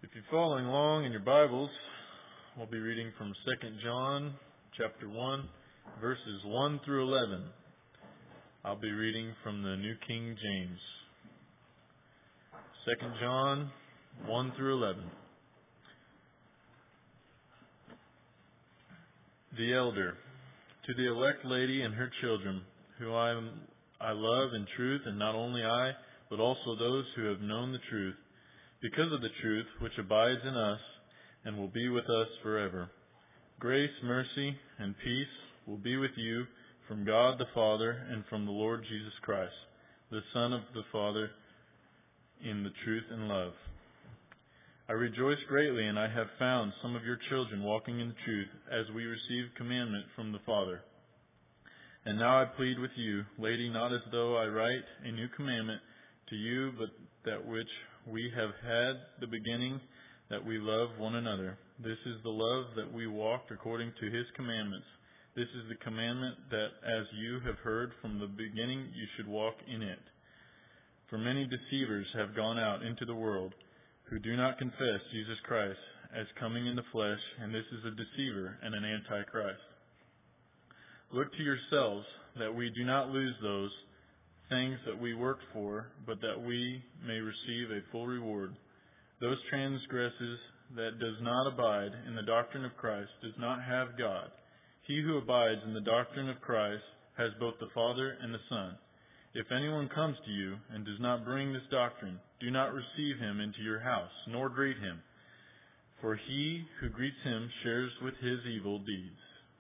If you're following along in your Bibles, we'll be reading from 2 John chapter 1, verses 1 through 11. I'll be reading from the New King James. 2 John 1 through 11. The elder, to the elect lady and her children, who I love in truth, and not only I, but also those who have known the truth, because of the truth which abides in us and will be with us forever. Grace, mercy, and peace will be with you from God the Father and from the Lord Jesus Christ, the Son of the Father, in the truth and love. I rejoice greatly, and I have found some of your children walking in the truth, as we receive commandment from the Father. And now I plead with you, lady, not as though I write a new commandment to you, but that which we have had the beginning, that we love one another. This is the love that we walked according to His commandments. This is the commandment that as you have heard from the beginning, you should walk in it. For many deceivers have gone out into the world, who do not confess Jesus Christ as coming in the flesh, and this is a deceiver and an antichrist. Look to yourselves that we do not lose those things that we worked for, but that we may receive a full reward. Those transgresses that does not abide in the doctrine of Christ does not have God. He who abides in the doctrine of Christ has both the Father and the Son. If anyone comes to you and does not bring this doctrine, do not receive him into your house, nor greet him, for he who greets him shares with his evil deeds.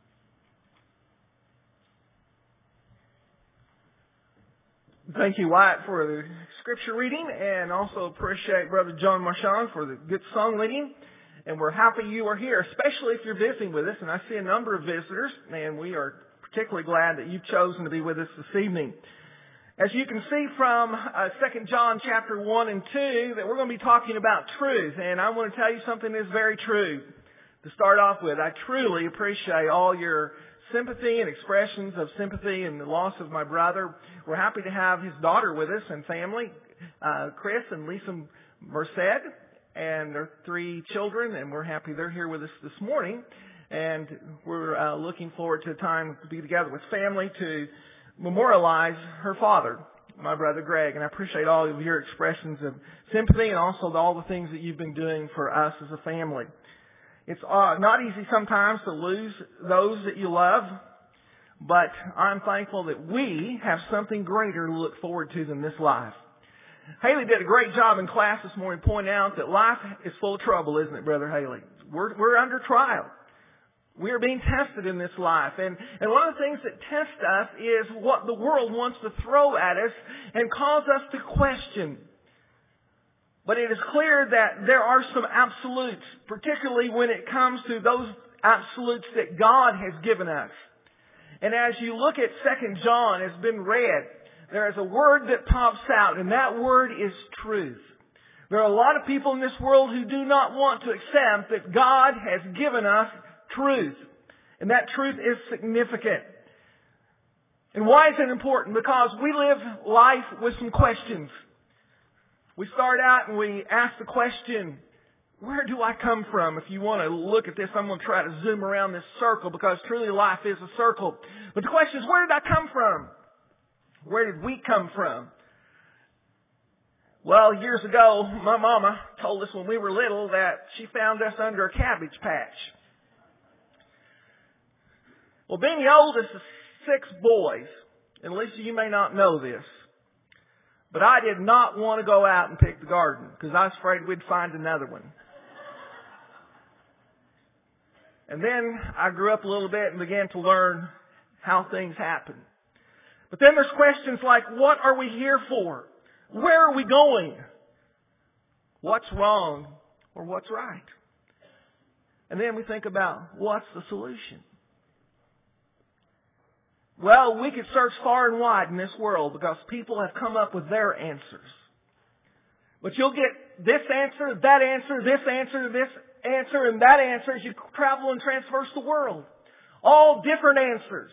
Thank you, Wyatt, for the scripture reading, and also appreciate Brother John Marchand for the good song leading. And we're happy you are here, especially if you're visiting with us. And I see a number of visitors, and we are particularly glad that you've chosen to be with us this evening. As you can see from 2 John chapter 1 and 2, that we're going to be talking about truth. And I want to tell you something that's very true. To start off with, I truly appreciate all your sympathy and expressions of sympathy in the loss of my brother. We're happy to have his daughter with us and family, Chris and Lisa Merced, and their 3 children, and we're happy they're here with us this morning. And we're looking forward to a time to be together with family to memorialize her father, my brother Greg. And I appreciate all of your expressions of sympathy and also all the things that you've been doing for us as a family. It's not easy sometimes to lose those that you love, but I'm thankful that we have something greater to look forward to than this life. Haley did a great job in class this morning pointing out that life is full of trouble, isn't it, Brother Haley? We're under trial. We are being tested in this life. And one of the things that tests us is what the world wants to throw at us and cause us to question. But it is clear that there are some absolutes, particularly when it comes to those absolutes that God has given us. And as you look at 2 John, it's been read, there is a word that pops out, and that word is truth. There are a lot of people in this world who do not want to accept that God has given us truth. And that truth is significant. And why is it important? Because we live life with some questions. We start out and we ask the question, where do I come from? If you want to look at this, I'm going to try to zoom around this circle because truly life is a circle. But the question is, where did I come from? Where did we come from? Well, years ago, my mama told us when we were little that she found us under a cabbage patch. Well, being the oldest of 6 boys, and Lisa, you may not know this, but I did not want to go out and pick the garden because I was afraid we'd find another one. And then I grew up a little bit and began to learn how things happen. But then there's questions like, what are we here for? Where are we going? What's wrong or what's right? And then we think about, what's the solution? Well, we could search far and wide in this world because people have come up with their answers. But you'll get this answer, that answer, this answer, this answer, and that answer as you travel and traverse the world. All different answers.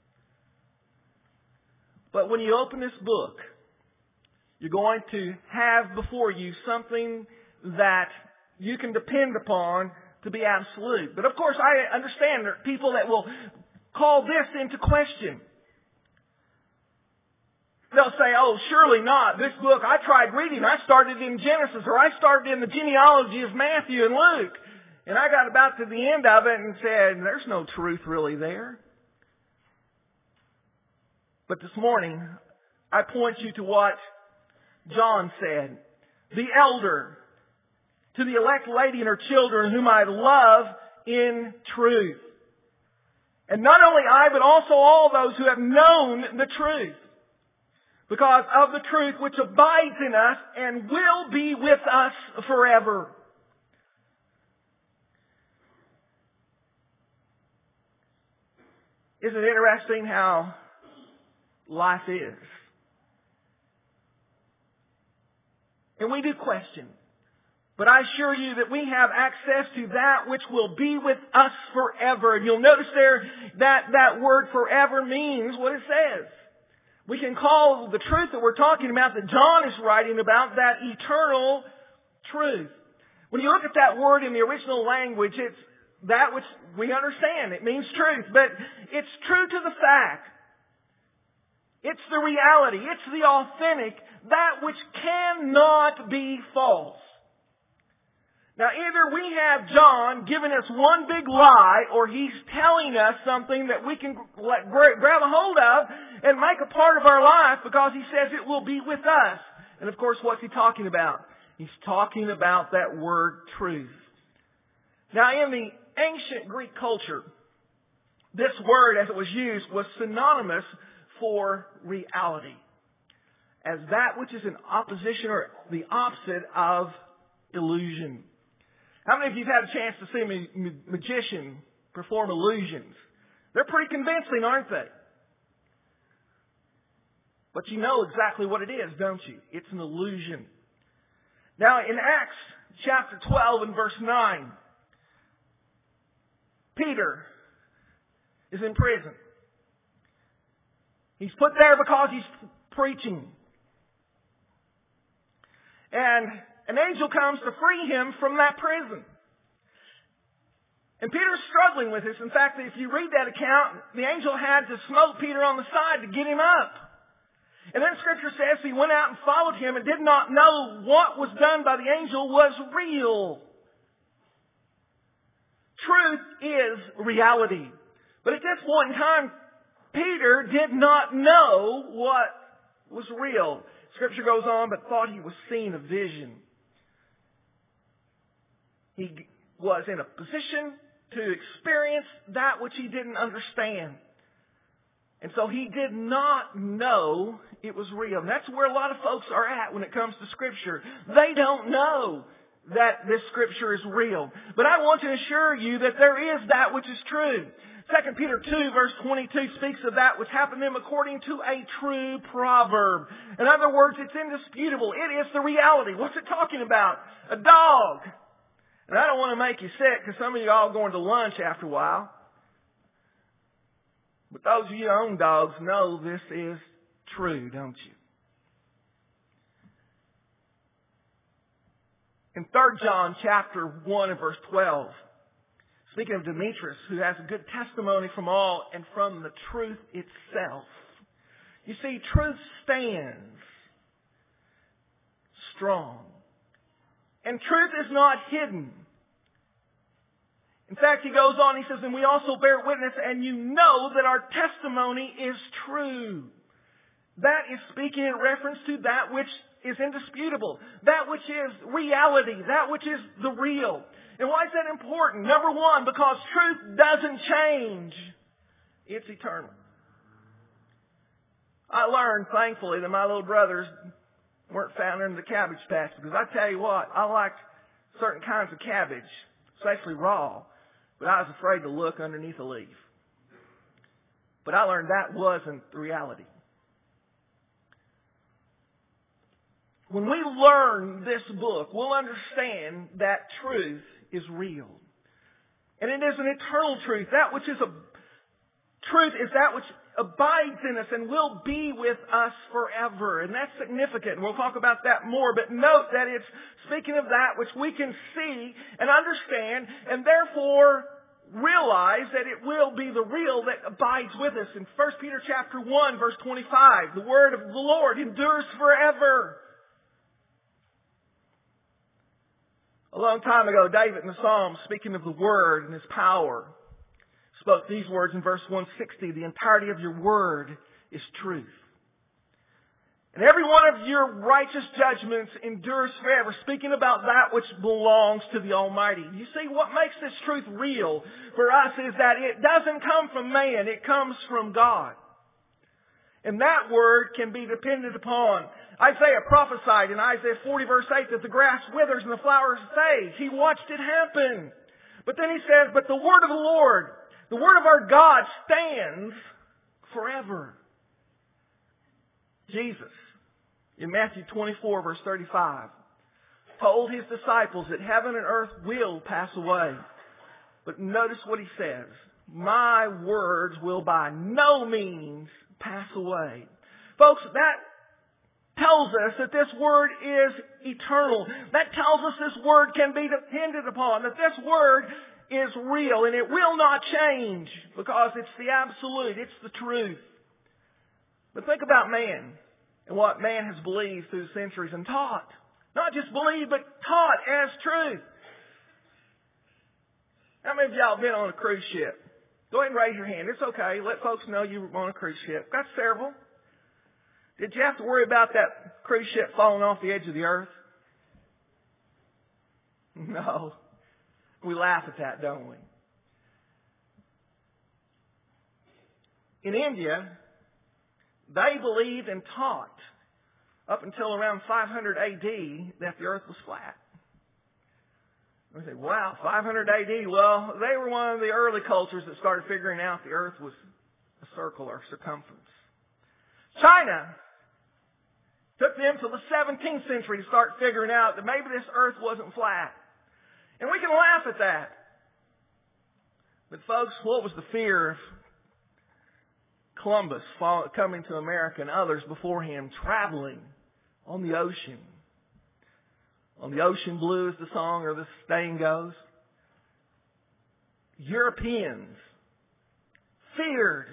But when you open this book, you're going to have before you something that you can depend upon to be absolute. But of course, I understand there are people that will call this into question. They'll say, oh, surely not. This book, I tried reading. I started in Genesis, or I started in the genealogy of Matthew and Luke. And I got about to the end of it and said, there's no truth really there. But this morning, I point you to what John said. The elder, to the elect lady and her children, whom I love in truth. And not only I, but also all those who have known the truth. Because of the truth which abides in us and will be with us forever. Isn't it interesting how life is? And we do question. But I assure you that we have access to that which will be with us forever. And you'll notice there that word forever means what it says. We can call the truth that we're talking about, that John is writing about, that eternal truth. When you look at that word in the original language, it's that which we understand. It means truth, but it's true to the fact. It's the reality. It's the authentic, that which cannot be false. Now, either we have John giving us one big lie, or he's telling us something that we can grab a hold of and make a part of our life, because he says it will be with us. And of course, what's he talking about? He's talking about that word truth. Now, in the ancient Greek culture, this word, as it was used, was synonymous for reality, as that which is in opposition or the opposite of illusion. How many of you have had a chance to see a magician perform illusions? They're pretty convincing, aren't they? But you know exactly what it is, don't you? It's an illusion. Now, in Acts chapter 12 and verse 9, Peter is in prison. He's put there because he's preaching. And an angel comes to free him from that prison. And Peter's struggling with this. In fact, if you read that account, the angel had to smote Peter on the side to get him up. And then Scripture says he went out and followed him and did not know what was done by the angel was real. Truth is reality. But at this point in time, Peter did not know what was real. Scripture goes on, but thought he was seeing a vision. He was in a position to experience that which he didn't understand. And so he did not know it was real. And that's where a lot of folks are at when it comes to Scripture. They don't know that this Scripture is real. But I want to assure you that there is that which is true. 2 Peter 2 verse 22 speaks of that which happened to him according to a true proverb. In other words, it's indisputable. It is the reality. What's it talking about? A dog. And I don't want to make you sick, because some of you all going to lunch after a while. But those of you who own dogs know this is true, don't you? In 3 John chapter 1 and verse 12, speaking of Demetrius, who has a good testimony from all and from the truth itself. You see, truth stands strong. And truth is not hidden. In fact, he goes on, he says, and we also bear witness, and you know that our testimony is true. That is speaking in reference to that which is indisputable. That which is reality. That which is the real. And why is that important? Number one, because truth doesn't change. It's eternal. I learned, thankfully, that my little brothers weren't found in the cabbage patch, because I tell you what, I liked certain kinds of cabbage, especially raw, but I was afraid to look underneath a leaf. But I learned that wasn't the reality. When we learn this book, we'll understand that truth is real. And it is an eternal truth. That which is a truth is that which abides in us and will be with us forever. And that's significant. We'll talk about that more. But note that it's speaking of that which we can see and understand, and therefore realize that it will be the real that abides with us. In 1 Peter chapter 1, verse 25, the word of the Lord endures forever. A long time ago, David in the Psalms, speaking of the Word and His power, spoke these words in verse 160, the entirety of your Word is truth. And every one of your righteous judgments endures forever, speaking about that which belongs to the Almighty. You see, what makes this truth real for us is that it doesn't come from man, it comes from God. And that Word can be depended upon. Isaiah prophesied in Isaiah 40 verse 8 that the grass withers and the flowers fade. He watched it happen. But then he says, but the word of the Lord, the word of our God stands forever. Jesus, in Matthew 24 verse 35, told His disciples that heaven and earth will pass away. But notice what He says. My words will by no means pass away. Folks, that tells us that this Word is eternal. That tells us this Word can be depended upon. That this Word is real and it will not change because it's the absolute. It's the truth. But think about man and what man has believed through the centuries and taught. Not just believed, but taught as truth. How many of y'all have been on a cruise ship? Go ahead and raise your hand. It's okay. Let folks know you were on a cruise ship. Got several. Did you have to worry about that cruise ship falling off the edge of the earth? No. We laugh at that, don't we? In India, they believed and taught up until around 500 A.D. that the earth was flat. We say, wow, 500 A.D. Well, they were one of the early cultures that started figuring out the earth was a circle or circumference. China took them till the 17th century to start figuring out that maybe this earth wasn't flat. And we can laugh at that. But folks, what was the fear of Columbus coming to America and others before him traveling on the ocean? On the ocean blue, as the song or the saying goes. Europeans feared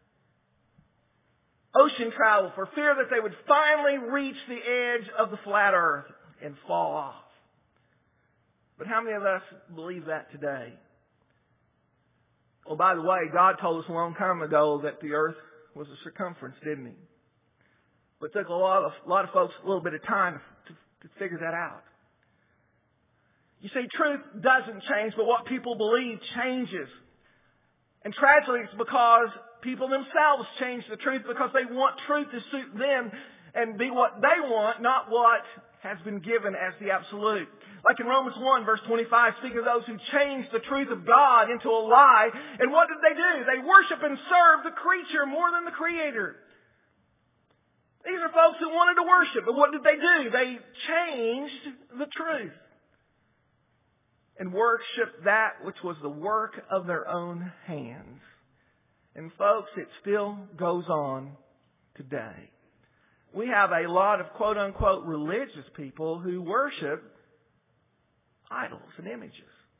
ocean travel for fear that they would finally reach the edge of the flat earth and fall off. But how many of us believe that today? Oh, by the way, God told us a long time ago that the earth was a circumference, didn't He? But it took a lot of folks a little bit of time to figure that out. You see, truth doesn't change, but what people believe changes. And tragically, it's because people themselves change the truth because they want truth to suit them and be what they want, not what has been given as the absolute. Like in Romans 1, verse 25, speaking of those who changed the truth of God into a lie. And what did they do? They worship and serve the creature more than the Creator. These are folks who wanted to worship, but what did they do? They changed the truth and worship that which was the work of their own hands. And folks, it still goes on today. We have a lot of quote-unquote religious people who worship idols and images.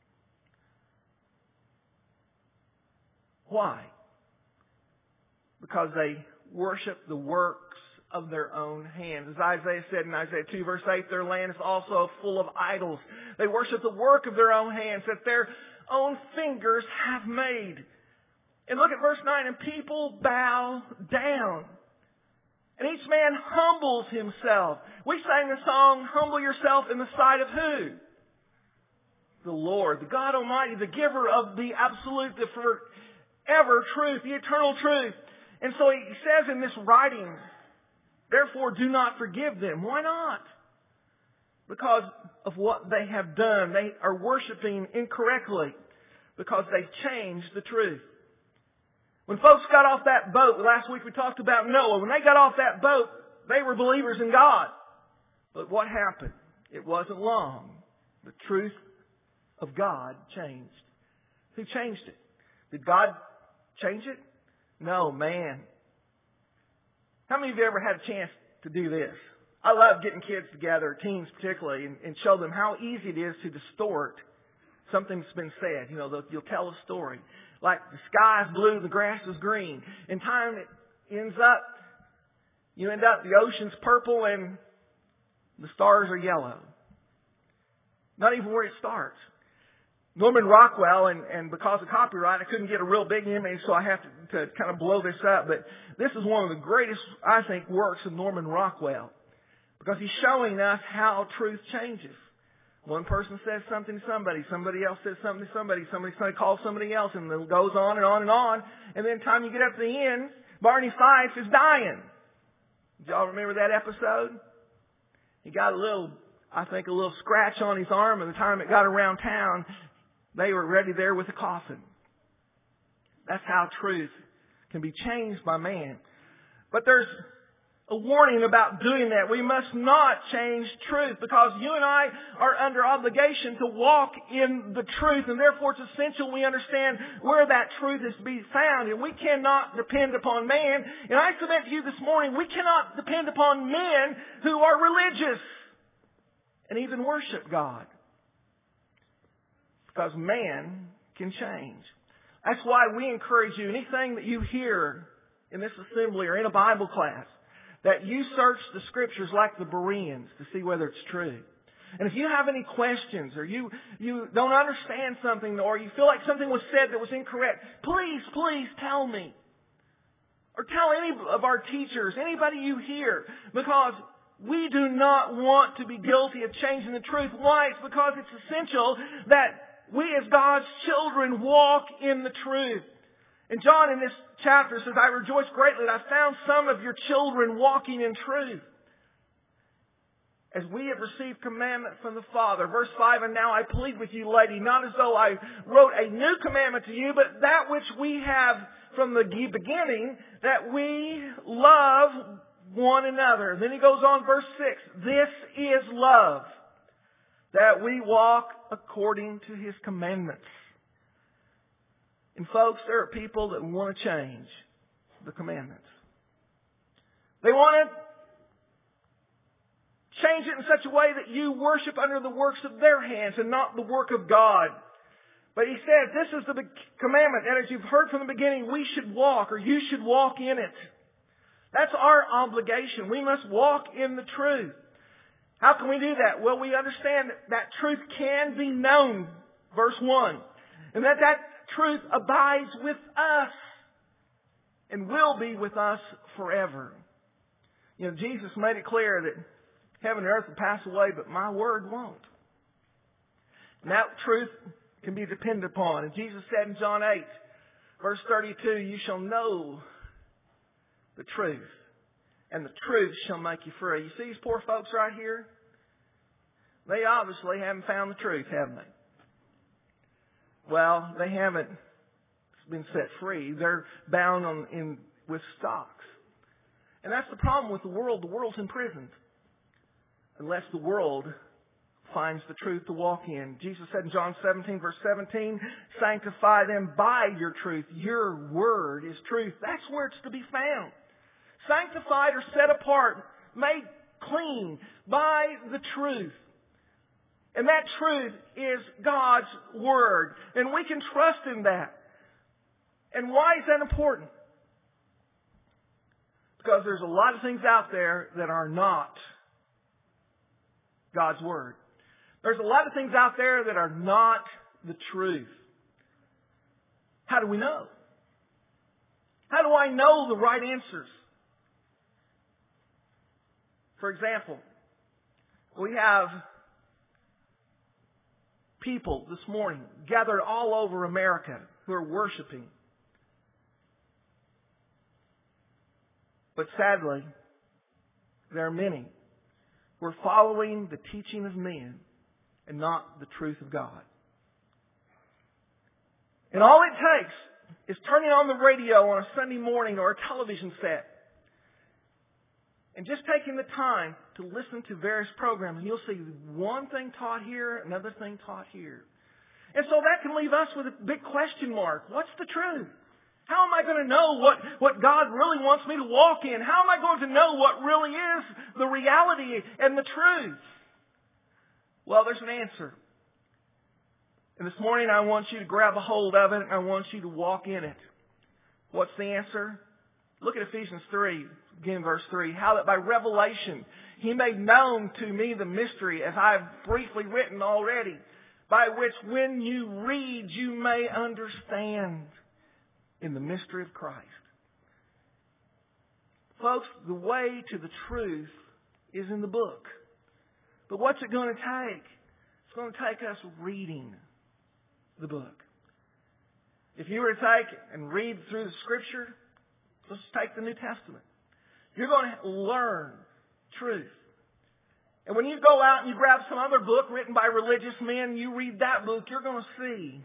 Why? Because they worship the works of their own hands. As Isaiah said in Isaiah 2 verse 8, their land is also full of idols. They worship the work of their own hands that their own fingers have made. And look at verse 9, and people bow down. And each man humbles himself. We sang the song, humble yourself in the sight of who? The Lord, the God Almighty, the giver of the absolute, the forever truth, the eternal truth. And so he says in this writing, therefore do not forgive them. Why not? Because of what they have done. They are worshiping incorrectly because they've changed the truth. When folks got off that boat, last week we talked about Noah. When they got off that boat, they were believers in God. But what happened? It wasn't long. The truth of God changed. Who changed it? Did God change it? No, man. How many of you ever had a chance to do this? I love getting kids together, teens particularly, and show them how easy it is to distort something that's been said. You'll tell a story. Like the sky's blue, the grass is green. In time, you end up the ocean's purple and the stars are yellow. Not even where it starts. Norman Rockwell, and because of copyright, I couldn't get a real big image, so I have to kind of blow this up. But this is one of the greatest, I think, works of Norman Rockwell. Because he's showing us how truth changes. One person says something to somebody else says something to somebody calls somebody else, and it goes on and on and on. And then time you get up to the end, Barney Fife is dying. Did y'all remember that episode? He got a little scratch on his arm, and the time it got around town, they were ready there with a coffin. That's how truth can be changed by man. But there's a warning about doing that. We must not change truth, because you and I are under obligation to walk in the truth, and therefore it's essential we understand where that truth is to be found. And we cannot depend upon man. And I submit to you this morning, we cannot depend upon men who are religious and even worship God, because man can change. That's why we encourage you, anything that you hear in this assembly or in a Bible class, that you search the Scriptures like the Bereans to see whether it's true. And if you have any questions, or you don't understand something, or you feel like something was said that was incorrect, please tell me. Or tell any of our teachers, anybody you hear, because we do not want to be guilty of changing the truth. Why? It's because it's essential that we as God's children walk in the truth. And John in this chapter says, I rejoice greatly that I found some of your children walking in truth, as we have received commandment from the Father. Verse 5, and now I plead with you, lady, not as though I wrote a new commandment to you, but that which we have from the beginning, that we love one another. Then he goes on, verse 6, this is love, that we walk according to His commandments. And folks, there are people that want to change the commandments. They want to change it in such a way that you worship under the works of their hands and not the work of God. But he says, this is the commandment, that as you've heard from the beginning, we should walk, or you should walk in it. That's our obligation. We must walk in the truth. How can we do that? Well, we understand that truth can be known, verse 1. And that truth abides with us and will be with us forever. Jesus made it clear that heaven and earth will pass away, but my word won't. And that truth can be depended upon. And Jesus said in John 8, verse 32, you shall know the truth, and the truth shall make you free. You see these poor folks right here? They obviously haven't found the truth, haven't they? Well, they haven't been set free. They're bound with stocks. And that's the problem with the world. The world's imprisoned unless the world finds the truth to walk in. Jesus said in John 17, verse 17, sanctify them by your truth. Your word is truth. That's where it's to be found. Sanctified or set apart, made clean by the truth. And that truth is God's Word. And we can trust in that. And why is that important? Because there's a lot of things out there that are not God's Word. There's a lot of things out there that are not the truth. How do we know? How do I know the right answers? For example, we have people this morning gathered all over America who are worshiping. But sadly, there are many who are following the teaching of men and not the truth of God. And all it takes is turning on the radio on a Sunday morning or a television set and just taking the time to listen to various programs, and you'll see one thing taught here, another thing taught here. And so that can leave us with a big question mark. What's the truth? How am I going to know what God really wants me to walk in? How am I going to know what really is the reality and the truth? Well, there's an answer. And this morning I want you to grab a hold of it and I want you to walk in it. What's the answer? Look at Ephesians 3, beginning verse 3. How that by revelation He made known to me the mystery, as I have briefly written already, by which when you read you may understand in the mystery of Christ. Folks, the way to the truth is in the book. But what's it going to take? It's going to take us reading the book. If you were to take and read through the Scripture, let's take the New Testament. You're going to learn truth. And when you go out and you grab some other book written by religious men, you read that book, you're going to see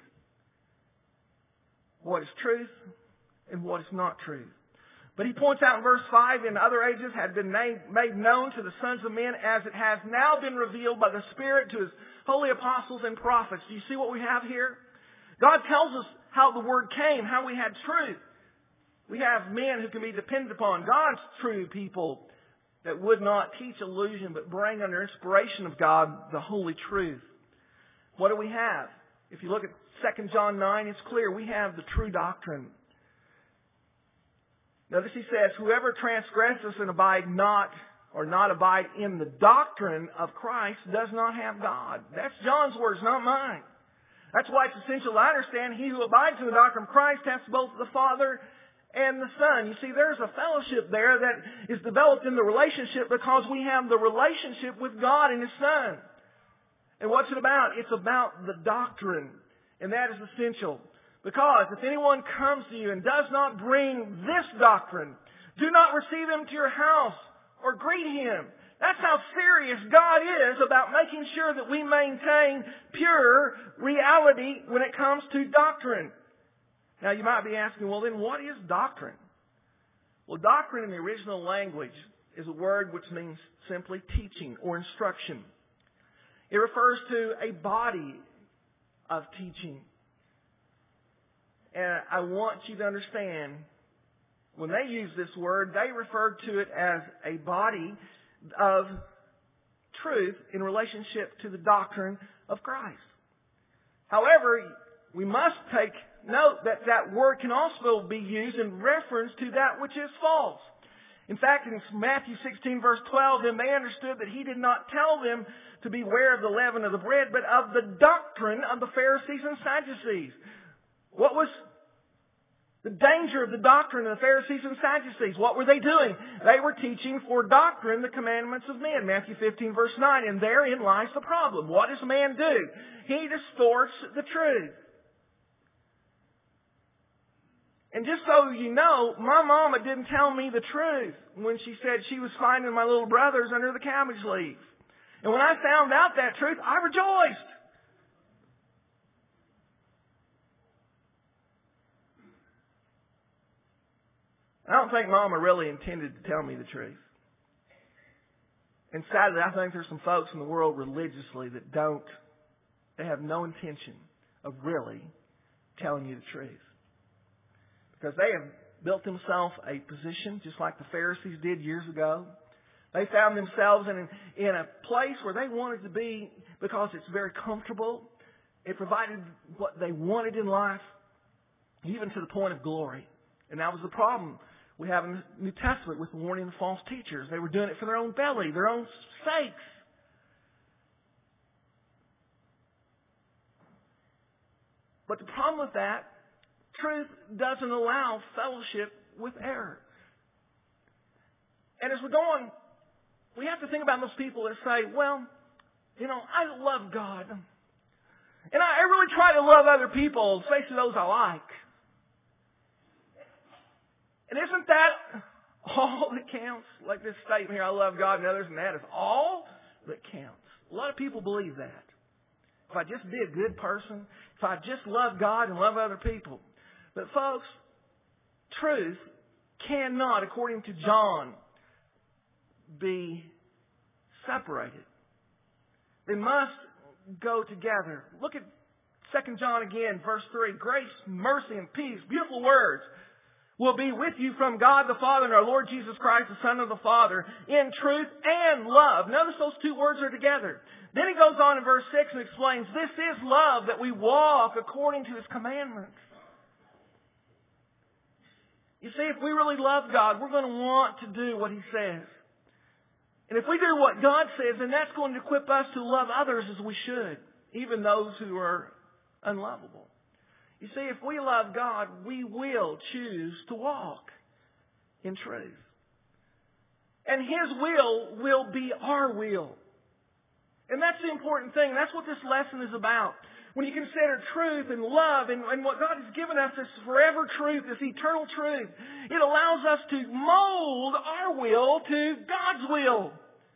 what is truth and what is not truth. But he points out in verse 5, in other ages had been made known to the sons of men as it has now been revealed by the Spirit to His holy apostles and prophets. Do you see what we have here? God tells us how the Word came, how we had truth. We have men who can be depended upon, God's true people that would not teach illusion but bring under inspiration of God the holy truth. What do we have? If you look at 2 John 9, it's clear we have the true doctrine. Notice he says, whoever transgresses and abide not, or not abide in the doctrine of Christ does not have God. That's John's words, not mine. That's why it's essential to understand he who abides in the doctrine of Christ has both the Father and the Son. You see, there's a fellowship there that is developed in the relationship because we have the relationship with God and His Son. And what's it about? It's about the doctrine. And that is essential. Because if anyone comes to you and does not bring this doctrine, do not receive him to your house or greet him. That's how serious God is about making sure that we maintain pure reality when it comes to doctrine. Now you might be asking, well then what is doctrine? Well, doctrine in the original language is a word which means simply teaching or instruction. It refers to a body of teaching. And I want you to understand, when they use this word, they refer to it as a body of truth in relationship to the doctrine of Christ. However, we must take note that that word can also be used in reference to that which is false. In fact, in Matthew 16 verse 12, then they understood that He did not tell them to beware of the leaven of the bread, but of the doctrine of the Pharisees and Sadducees. What was the danger of the doctrine of the Pharisees and Sadducees? What were they doing? They were teaching for doctrine the commandments of men. Matthew 15 verse 9. And therein lies the problem. What does man do? He distorts the truth. And just so you know, my mama didn't tell me the truth when she said she was finding my little brothers under the cabbage leaf. And when I found out that truth, I rejoiced. I don't think Mama really intended to tell me the truth. And sadly, I think there's some folks in the world religiously that they have no intention of really telling you the truth. Because they have built themselves a position, just like the Pharisees did years ago. They found themselves in a place where they wanted to be because it's very comfortable. It provided what they wanted in life, even to the point of glory. And that was the problem we have in the New Testament with the warning of false teachers. They were doing it for their own belly, their own sakes. But the problem with that, truth doesn't allow fellowship with error. And as we go on, we have to think about those people that say, well, I love God. And I really try to love other people, especially those I like. And isn't that all that counts? Like this statement here, I love God and others, and that is all that counts. A lot of people believe that. If I just be a good person, if I just love God and love other people. But folks, truth cannot, according to John, be separated. They must go together. Look at 2 John again, verse 3. Grace, mercy, and peace. Beautiful words. will be with you from God the Father and our Lord Jesus Christ, the Son of the Father, in truth and love. Notice those two words are together. Then he goes on in verse 6 and explains, this is love, that we walk according to His commandments. You see, if we really love God, we're going to want to do what He says. And if we do what God says, then that's going to equip us to love others as we should, even those who are unlovable. You see, if we love God, we will choose to walk in truth. And His will be our will. And that's the important thing. That's what this lesson is about. When you consider truth and love and what God has given us, this forever truth, this eternal truth, it allows us to mold our will to God's will.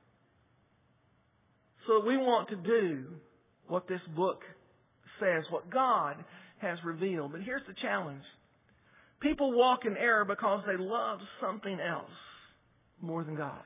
So we want to do what this book says, what God has revealed. But here's the challenge. People walk in error because they love something else more than God.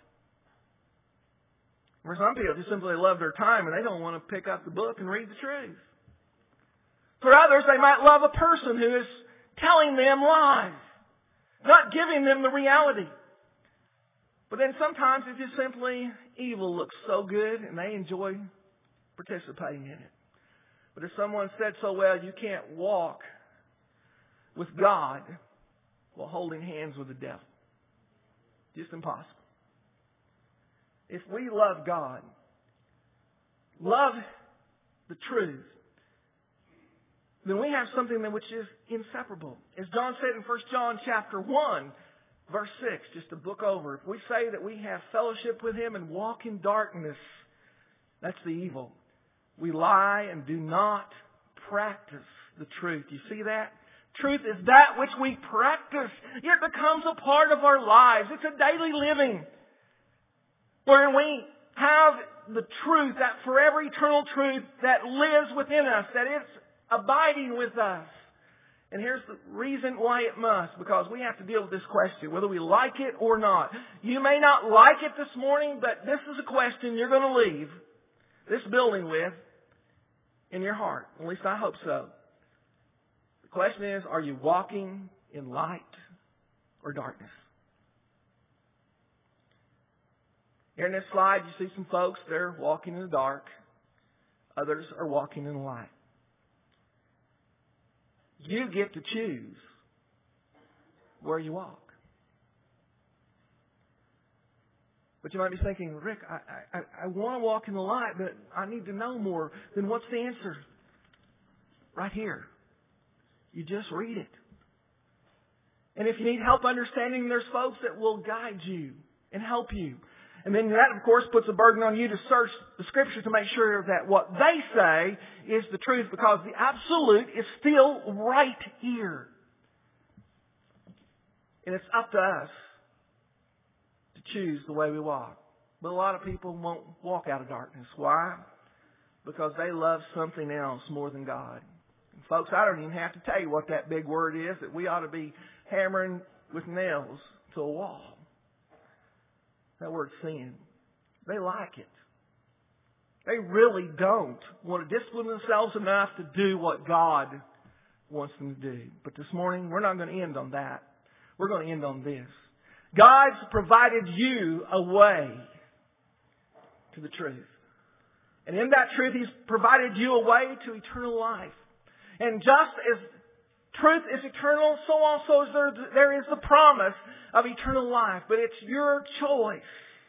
For some people, just simply love their time and they don't want to pick up the book and read the truth. For others, they might love a person who is telling them lies, not giving them the reality. But then sometimes it's just simply evil looks so good and they enjoy participating in it. But as someone said so well, you can't walk with God while holding hands with the devil. Just impossible. If we love God, love the truth, then we have something which is inseparable. As John said in 1 John chapter 1, verse 6, just a book over, if we say that we have fellowship with Him and walk in darkness, that's the evil. We lie and do not practice the truth. You see that? Truth is that which we practice. It becomes a part of our lives. It's a daily living wherein we have the truth, that forever eternal truth that lives within us, that it's abiding with us. And here's the reason why it must, because we have to deal with this question, whether we like it or not. You may not like it this morning, but this is a question you're going to leave this building with in your heart. At least I hope so. The question is, are you walking in light or darkness? Here in this slide, you see some folks, they're walking in the dark. Others are walking in the light. You get to choose where you walk. But you might be thinking, Rick, I want to walk in the light, but I need to know more. Then what's the answer? Right here. You just read it. And if you need help understanding, there's folks that will guide you and help you. And then that, of course, puts a burden on you to search the Scripture to make sure that what they say is the truth, because the absolute is still right here. And it's up to us to choose the way we walk. But a lot of people won't walk out of darkness. Why? Because they love something else more than God. And folks, I don't even have to tell you what that big word is that we ought to be hammering with nails to a wall. That word sin. They like it. They really don't want to discipline themselves enough to do what God wants them to do. But this morning, we're not going to end on that. We're going to end on this. God's provided you a way to the truth. And in that truth, He's provided you a way to eternal life. And just as truth is eternal, so also there is the promise of eternal life. But it's your choice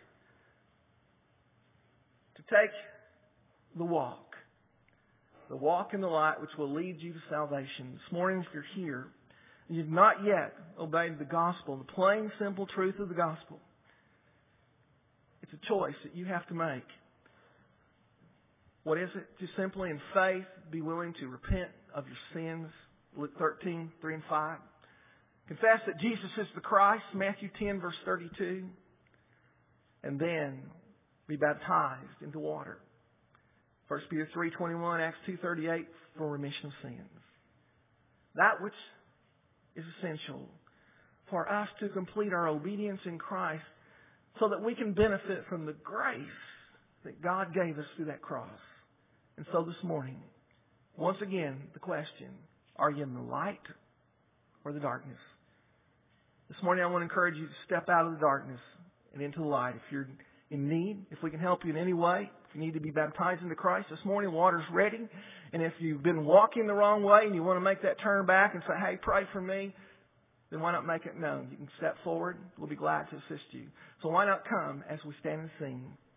to take the walk in the light which will lead you to salvation. This morning, if you're here and you've not yet obeyed the gospel, the plain, simple truth of the gospel, it's a choice that you have to make. What is it? To simply in faith be willing to repent of your sins. Luke 13, 3 and 5. Confess that Jesus is the Christ, Matthew 10, verse 32. And then be baptized into water. 1 Peter 3:21, Acts 2:38 for remission of sins. That which is essential for us to complete our obedience in Christ so that we can benefit from the grace that God gave us through that cross. And so this morning, once again, the question, are you in the light or the darkness? This morning I want to encourage you to step out of the darkness and into the light. If you're in need, if we can help you in any way, if you need to be baptized into Christ this morning, water's ready. And if you've been walking the wrong way and you want to make that turn back and say, hey, pray for me, then why not make it known? You can step forward. We'll be glad to assist you. So why not come as we stand and sing.